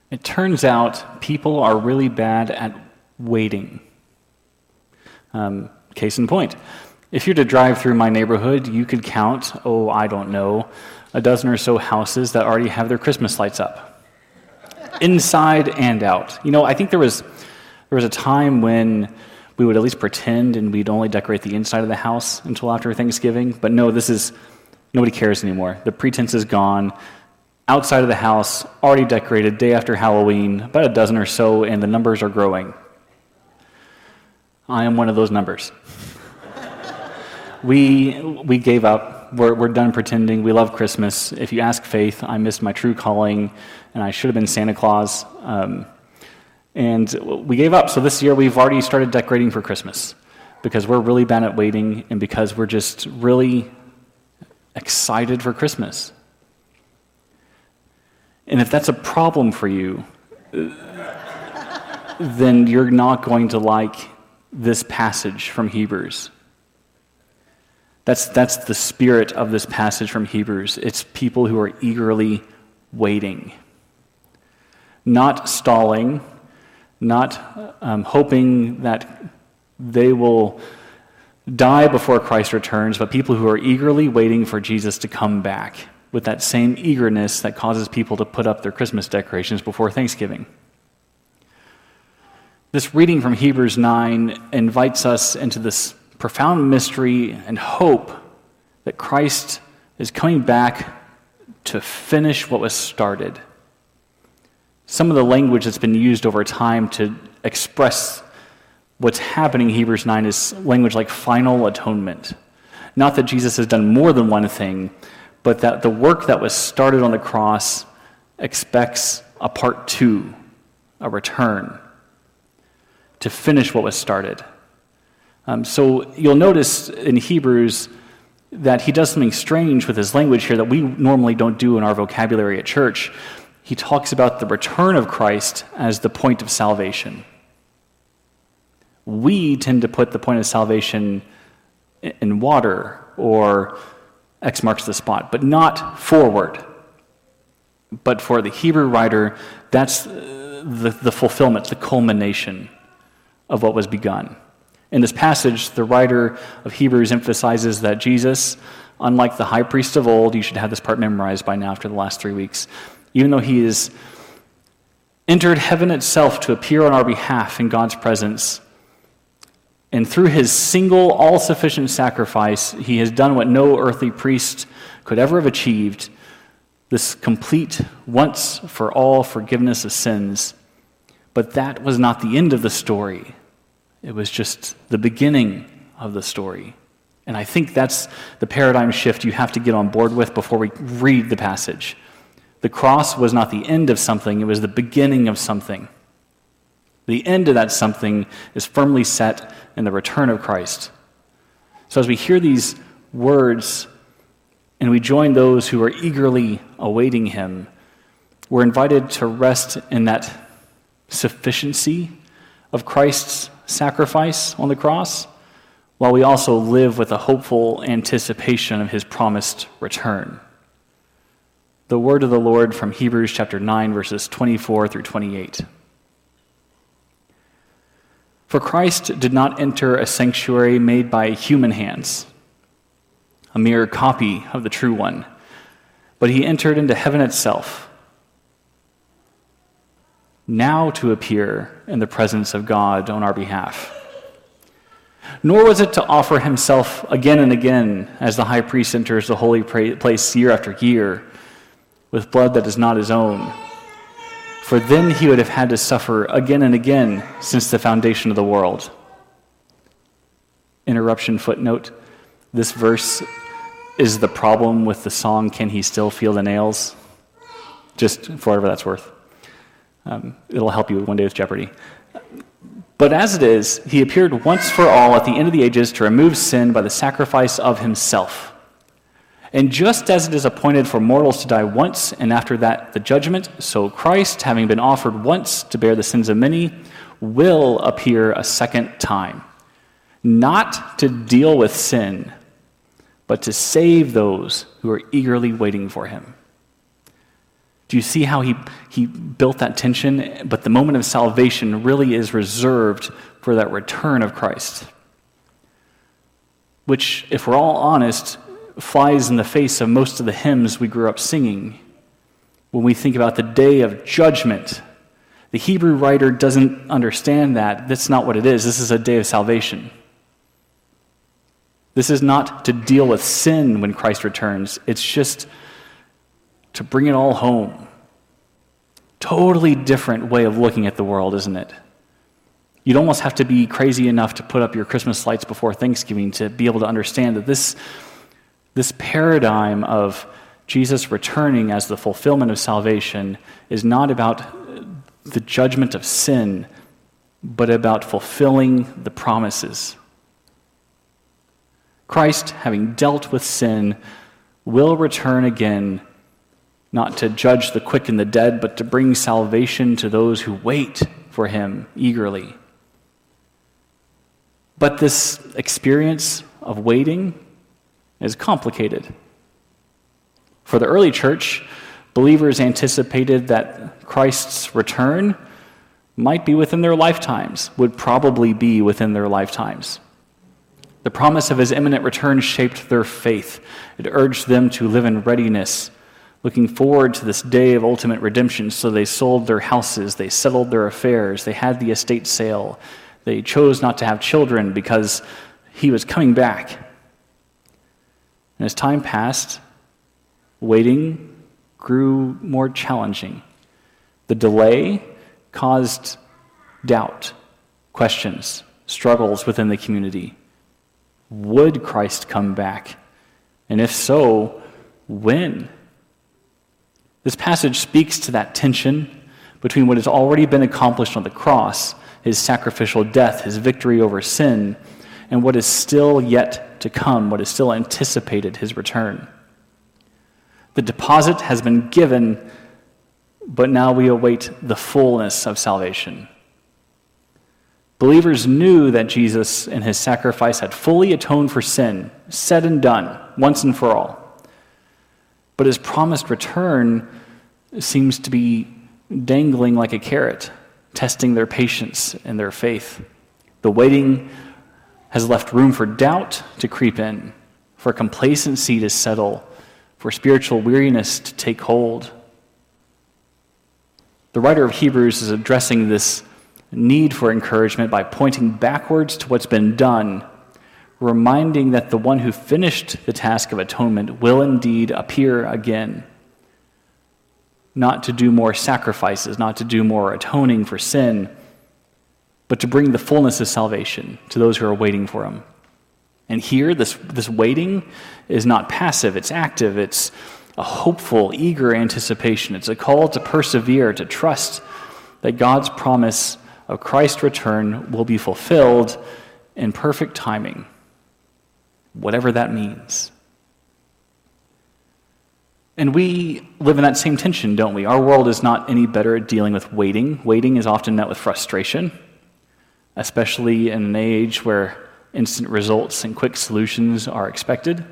It turns out people are really bad at waiting. Case in point, if you're to drive through my neighborhood, you could count, I don't know, a dozen or so houses that already have their Christmas lights up, inside and out. I think there was a time when we would at least pretend and we'd only decorate the inside of the house until after Thanksgiving, but no, nobody cares anymore. The pretense is gone. Outside of the house, already decorated, day after Halloween, about a dozen or so, and the numbers are growing. I am one of those numbers. We gave up. We're done pretending. We love Christmas. If you ask Faith, I missed my true calling, and I should have been Santa Claus. And we gave up. So this year we've already started decorating for Christmas because we're really bad at waiting and because we're just really excited for Christmas. And if that's a problem for you, then you're not going to like this passage from Hebrews. That's the spirit of this passage from Hebrews. It's people who are eagerly waiting. Not stalling, not hoping that they will die before Christ returns, but people who are eagerly waiting for Jesus to come back with that same eagerness that causes people to put up their Christmas decorations before Thanksgiving. This reading from Hebrews 9 invites us into this profound mystery and hope that Christ is coming back to finish what was started. Some of the language that's been used over time to express what's happening in Hebrews 9 is language like final atonement. Not that Jesus has done more than one thing, but that the work that was started on the cross expects a part 2, a return, to finish what was started. So you'll notice in Hebrews that he does something strange with his language here that we normally don't do in our vocabulary at church. He talks about the return of Christ as the point of salvation. We tend to put the point of salvation in water or X marks the spot, but not forward. But for the Hebrew writer, that's the fulfillment, the culmination of what was begun. In this passage, the writer of Hebrews emphasizes that Jesus, unlike the high priest of old, you should have this part memorized by now after the last 3 weeks, even though he has entered heaven itself to appear on our behalf in God's presence, and through his single, all-sufficient sacrifice, he has done what no earthly priest could ever have achieved, this complete, once-for-all forgiveness of sins. But that was not the end of the story. It was just the beginning of the story. And I think that's the paradigm shift you have to get on board with before we read the passage. The cross was not the end of something, it was the beginning of something. The end of that something is firmly set in the return of Christ. So as we hear these words and we join those who are eagerly awaiting him, we're invited to rest in that sufficiency of Christ's sacrifice on the cross, while we also live with a hopeful anticipation of his promised return. The word of the Lord from Hebrews chapter 9, verses 24 through 28. For Christ did not enter a sanctuary made by human hands, a mere copy of the true one, but he entered into heaven itself, now to appear in the presence of God on our behalf. Nor was it to offer himself again and again as the high priest enters the holy place year after year with blood that is not his own. For then he would have had to suffer again and again since the foundation of the world. Interruption footnote. This verse is the problem with the song, Can He Still Feel the Nails? Just for whatever that's worth. It'll help you one day with Jeopardy. But as it is, he appeared once for all at the end of the ages to remove sin by the sacrifice of himself. And just as it is appointed for mortals to die once, and after that the judgment, so Christ, having been offered once to bear the sins of many, will appear a second time, not to deal with sin, but to save those who are eagerly waiting for him. Do you see how he built that tension? But the moment of salvation really is reserved for that return of Christ, which, if we're all honest, flies in the face of most of the hymns we grew up singing. When we think about the day of judgment, the Hebrew writer doesn't understand that. That's not what it is. This is a day of salvation. This is not to deal with sin when Christ returns. It's just to bring it all home. Totally different way of looking at the world, isn't it? You'd almost have to be crazy enough to put up your Christmas lights before Thanksgiving to be able to understand that this paradigm of Jesus returning as the fulfillment of salvation is not about the judgment of sin, but about fulfilling the promises. Christ, having dealt with sin, will return again, not to judge the quick and the dead, but to bring salvation to those who wait for him eagerly. But this experience of waiting is complicated. For the early church, believers anticipated that Christ's return might be within their lifetimes, would probably be within their lifetimes. The promise of his imminent return shaped their faith. It urged them to live in readiness, looking forward to this day of ultimate redemption. So they sold their houses, they settled their affairs, they had the estate sale. They chose not to have children because he was coming back. And as time passed, waiting grew more challenging. The delay caused doubt, questions, struggles within the community. Would Christ come back? And if so, when? This passage speaks to that tension between what has already been accomplished on the cross, his sacrificial death, his victory over sin, and what is still yet to come, what is still anticipated, his return. The deposit has been given, but now we await the fullness of salvation. Believers knew that Jesus and his sacrifice had fully atoned for sin, said and done, once and for all. But his promised return seems to be dangling like a carrot, testing their patience and their faith. The waiting has left room for doubt to creep in, for complacency to settle, for spiritual weariness to take hold. The writer of Hebrews is addressing this need for encouragement by pointing backwards to what's been done, reminding that the one who finished the task of atonement will indeed appear again, not to do more sacrifices, not to do more atoning for sin, but to bring the fullness of salvation to those who are waiting for him. And here, this waiting is not passive, it's active, it's a hopeful, eager anticipation. It's a call to persevere, to trust that God's promise of Christ's return will be fulfilled in perfect timing, whatever that means. And we live in that same tension, don't we? Our world is not any better at dealing with waiting. Waiting is often met with frustration, especially in an age where instant results and quick solutions are expected.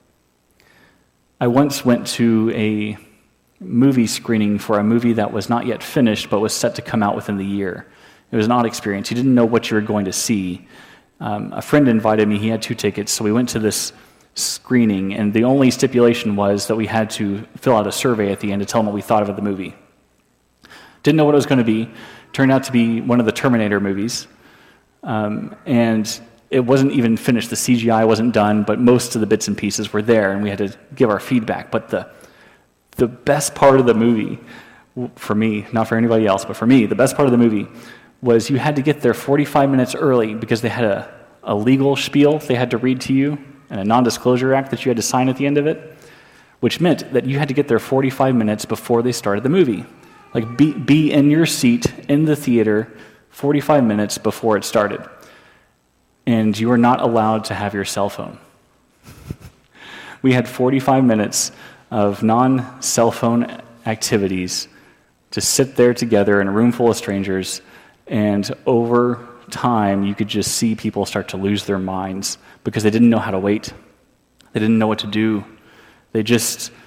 I once went to a movie screening for a movie that was not yet finished but was set to come out within the year. It was an odd experience. You didn't know what you were going to see. A friend invited me. He had 2 tickets, so we went to this screening, and the only stipulation was that we had to fill out a survey at the end to tell them what we thought of the movie. Didn't know what it was going to be. Turned out to be one of the Terminator movies, and it wasn't even finished. The CGI wasn't done, but most of the bits and pieces were there, and we had to give our feedback. But the best part of the movie, for me, not for anybody else, but for me, the best part of the movie was you had to get there 45 minutes early because they had a legal spiel they had to read to you and a non-disclosure act that you had to sign at the end of it, which meant that you had to get there 45 minutes before they started the movie. Like, be in your seat in the theater 45 minutes before it started. And you were not allowed to have your cell phone. We had 45 minutes of non-cell phone activities to sit there together in a room full of strangers, and over time you could just see people start to lose their minds because they didn't know how to wait. They didn't know what to do. They just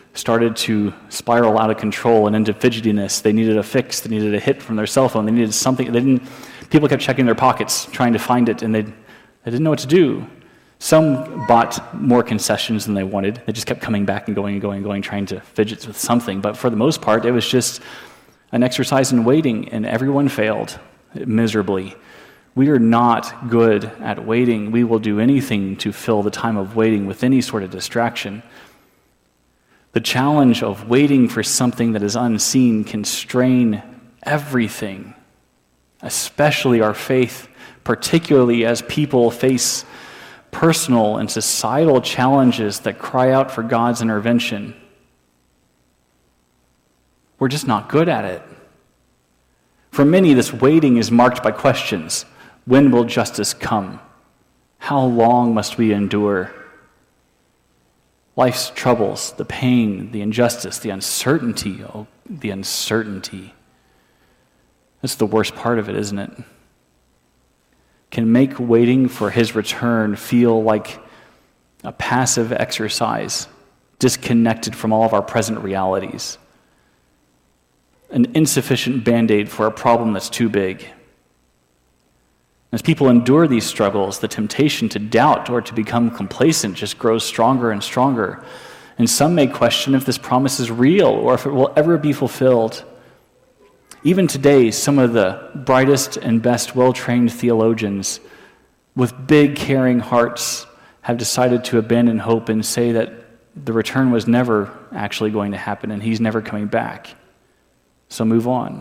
started to spiral out of control and into fidgetiness. They needed a fix. They needed a hit from their cell phone. They needed something. People kept checking their pockets, trying to find it, and they didn't know what to do. Some bought more concessions than they wanted. They just kept coming back and going, trying to fidget with something. But for the most part, it was just an exercise in waiting, and everyone failed miserably. We are not good at waiting. We will do anything to fill the time of waiting with any sort of distraction. The challenge of waiting for something that is unseen can strain everything, especially our faith, particularly as people face personal and societal challenges that cry out for God's intervention. We're just not good at it. For many, this waiting is marked by questions. When will justice come? How long must we endure? Life's troubles, the pain, the injustice, the uncertainty. Oh, the uncertainty. That's the worst part of it, isn't it? Can make waiting for his return feel like a passive exercise, disconnected from all of our present realities. An insufficient band-aid for a problem that's too big. As people endure these struggles, the temptation to doubt or to become complacent just grows stronger and stronger. And some may question if this promise is real or if it will ever be fulfilled. Even today, some of the brightest and best well-trained theologians with big, caring hearts have decided to abandon hope and say that the return was never actually going to happen and he's never coming back. So move on.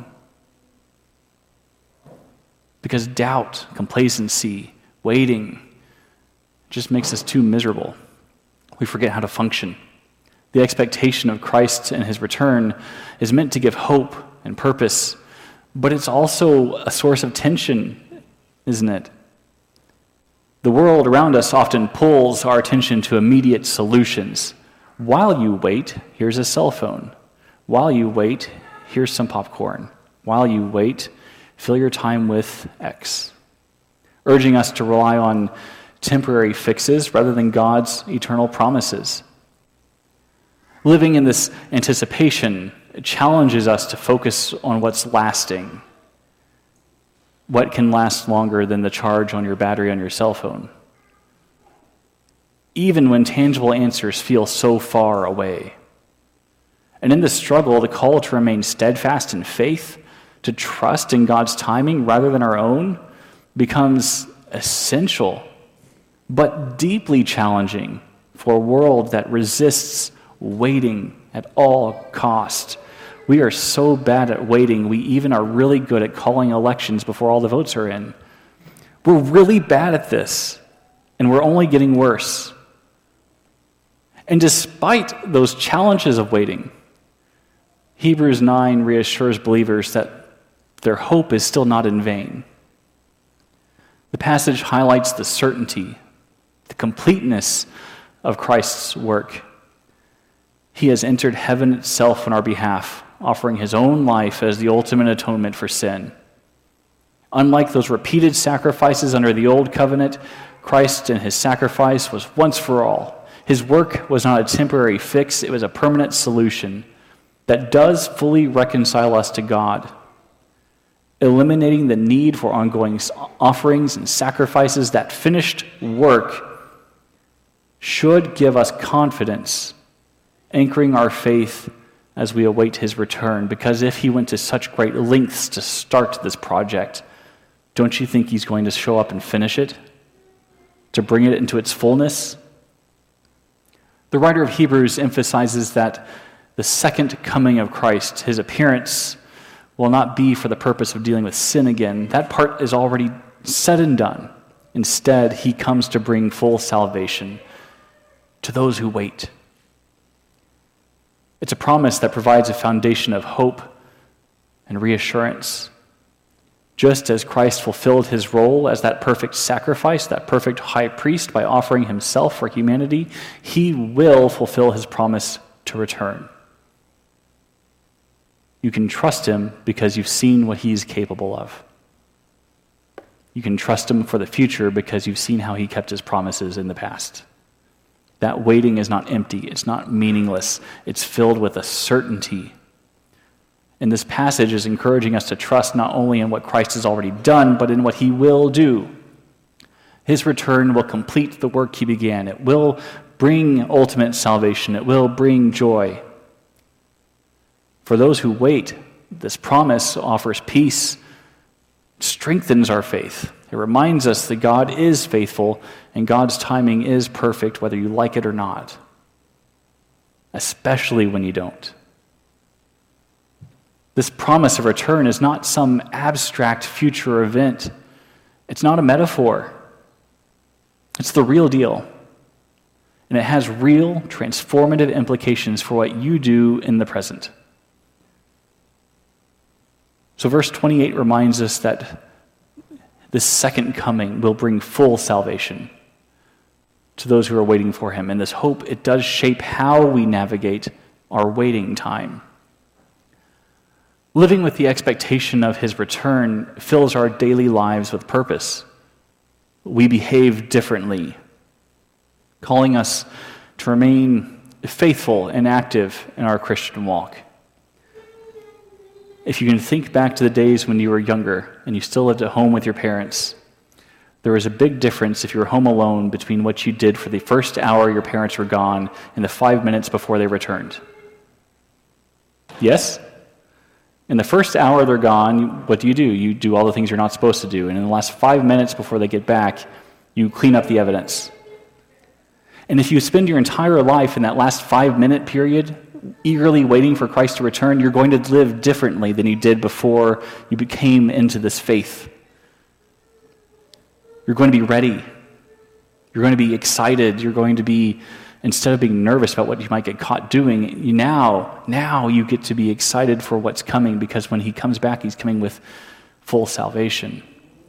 Because doubt, complacency, waiting just makes us too miserable. We forget how to function. The expectation of Christ and his return is meant to give hope and purpose, but it's also a source of tension, isn't it? The world around us often pulls our attention to immediate solutions. While you wait, here's a cell phone. While you wait, here's some popcorn. While you wait, fill your time with X. Urging us to rely on temporary fixes rather than God's eternal promises. Living in this anticipation challenges us to focus on what's lasting. What can last longer than the charge on your battery on your cell phone? Even when tangible answers feel so far away. And in this struggle, the call to remain steadfast in faith, to trust in God's timing rather than our own, becomes essential, but deeply challenging for a world that resists waiting at all cost. We are so bad at waiting, we even are really good at calling elections before all the votes are in. We're really bad at this, and we're only getting worse. And despite those challenges of waiting, Hebrews 9 reassures believers that their hope is still not in vain. The passage highlights the certainty, the completeness of Christ's work. He has entered heaven itself on our behalf, offering his own life as the ultimate atonement for sin. Unlike those repeated sacrifices under the old covenant, Christ and his sacrifice was once for all. His work was not a temporary fix, it was a permanent solution that does fully reconcile us to God, eliminating the need for ongoing offerings and sacrifices. That finished work should give us confidence, anchoring our faith as we await his return, because if he went to such great lengths to start this project, don't you think he's going to show up and finish it, to bring it into its fullness? The writer of Hebrews emphasizes that the second coming of Christ, his appearance, will not be for the purpose of dealing with sin again. That part is already said and done. Instead, he comes to bring full salvation to those who wait. It's a promise that provides a foundation of hope and reassurance. Just as Christ fulfilled his role as that perfect sacrifice, that perfect high priest, by offering himself for humanity, he will fulfill his promise to return. You can trust him because you've seen what he's capable of. You can trust him for the future because you've seen how he kept his promises in the past. That waiting is not empty. It's not meaningless. It's filled with a certainty. And this passage is encouraging us to trust not only in what Christ has already done, but in what he will do. His return will complete the work he began. It will bring ultimate salvation. It will bring joy. For those who wait, this promise offers peace, strengthens our faith. It reminds us that God is faithful and God's timing is perfect, whether you like it or not, especially when you don't. This promise of return is not some abstract future event. It's not a metaphor. It's the real deal. And it has real transformative implications for what you do in the present. So verse 28 reminds us that this second coming will bring full salvation to those who are waiting for him. And this hope, it does shape how we navigate our waiting time. Living with the expectation of his return fills our daily lives with purpose. We behave differently, calling us to remain faithful and active in our Christian walk. If you can think back to the days when you were younger and you still lived at home with your parents, there was a big difference if you were home alone between what you did for the first hour your parents were gone and the 5 minutes before they returned. Yes? In the first hour they're gone, what do? You do all the things you're not supposed to do. And in the last 5 minutes before they get back, you clean up the evidence. And if you spend your entire life in that last 5-minute period eagerly waiting for Christ to return, you're going to live differently than you did before you came into this faith. You're going to be ready. You're going to be excited. You're going to be, instead of being nervous about what you might get caught doing, now you get to be excited for what's coming, because when he comes back, he's coming with full salvation.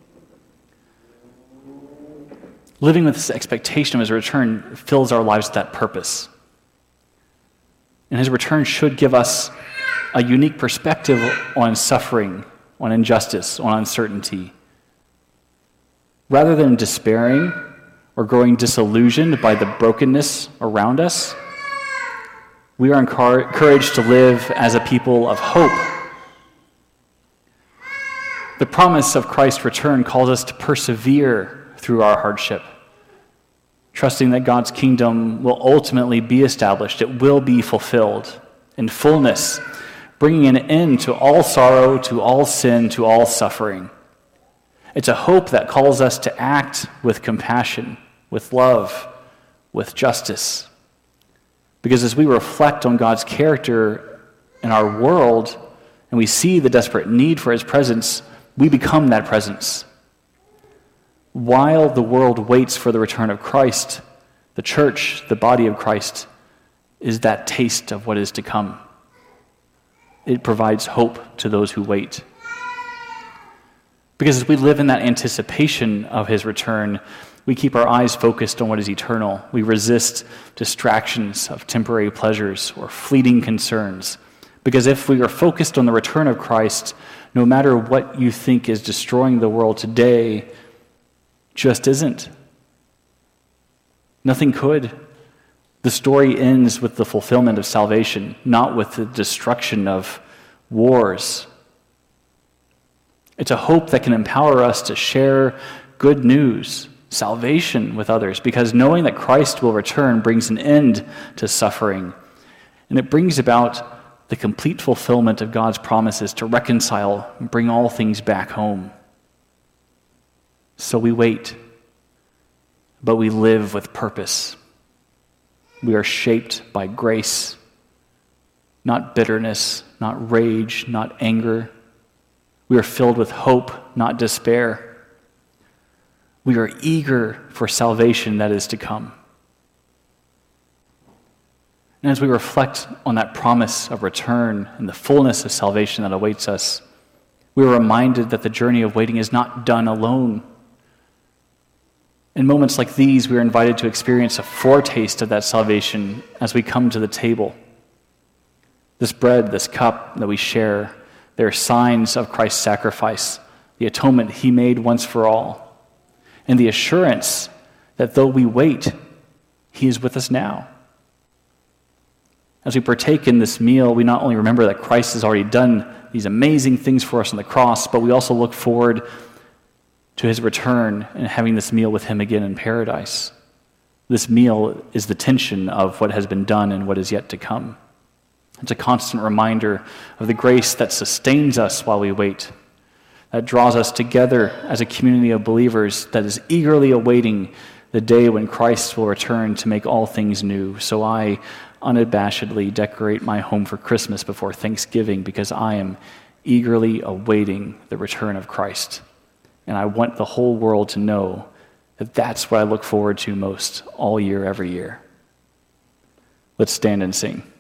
Living with this expectation of his return fills our lives with that purpose. And his return should give us a unique perspective on suffering, on injustice, on uncertainty. Rather than despairing or growing disillusioned by the brokenness around us, we are encouraged to live as a people of hope. The promise of Christ's return calls us to persevere through our hardship, trusting that God's kingdom will ultimately be established. It will be fulfilled in fullness, bringing an end to all sorrow, to all sin, to all suffering. It's a hope that calls us to act with compassion, with love, with justice. Because as we reflect on God's character in our world, and we see the desperate need for his presence, we become that presence. While the world waits for the return of Christ, the church, the body of Christ, is that taste of what is to come. It provides hope to those who wait. Because as we live in that anticipation of his return, we keep our eyes focused on what is eternal. We resist distractions of temporary pleasures or fleeting concerns. Because if we are focused on the return of Christ, no matter what you think is destroying the world today, just isn't. Nothing could. The story ends with the fulfillment of salvation, not with the destruction of wars. It's a hope that can empower us to share good news, salvation with others, because knowing that Christ will return brings an end to suffering, and it brings about the complete fulfillment of God's promises to reconcile and bring all things back home. So we wait, but we live with purpose. We are shaped by grace, not bitterness, not rage, not anger. We are filled with hope, not despair. We are eager for salvation that is to come. And as we reflect on that promise of return and the fullness of salvation that awaits us, we are reminded that the journey of waiting is not done alone. In moments like these, we are invited to experience a foretaste of that salvation as we come to the table. This bread, this cup that we share, they are signs of Christ's sacrifice, the atonement he made once for all, and the assurance that though we wait, He is with us now. As we partake in this meal, we not only remember that Christ has already done these amazing things for us on the cross, but we also look forward to his return and having this meal with him again in paradise. This meal is the tension of what has been done and what is yet to come. It's a constant reminder of the grace that sustains us while we wait, that draws us together as a community of believers that is eagerly awaiting the day when Christ will return to make all things new. So I unabashedly decorate my home for Christmas before Thanksgiving because I am eagerly awaiting the return of Christ. And I want the whole world to know that that's what I look forward to most all year, every year. Let's stand and sing.